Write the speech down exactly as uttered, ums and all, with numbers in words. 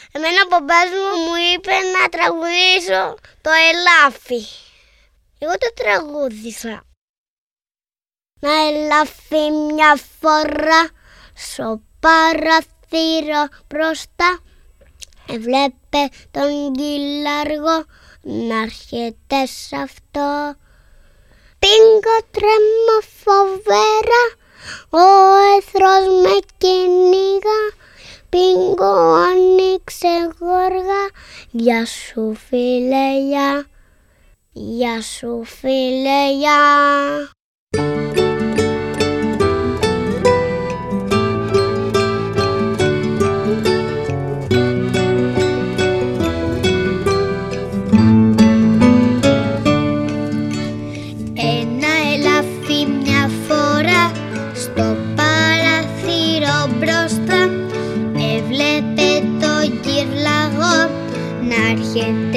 Εμένα ο μπαμπάς μου μου είπε να τραγουδήσω το ελάφι. Εγώ το τραγούδισα. Να ελάφι μια φορά στο παραθύρο μπροστά, έβλεπε τον κύλαργο να έρχεται σ' αυτό. Πίνκο τρέμω φοβερά, ο εχθρός με κυνήγα. Πίνκο άνοιξε γοργά, γεια σου φίλε, γεια, γεια σου φίλε, γεια. Έρχεται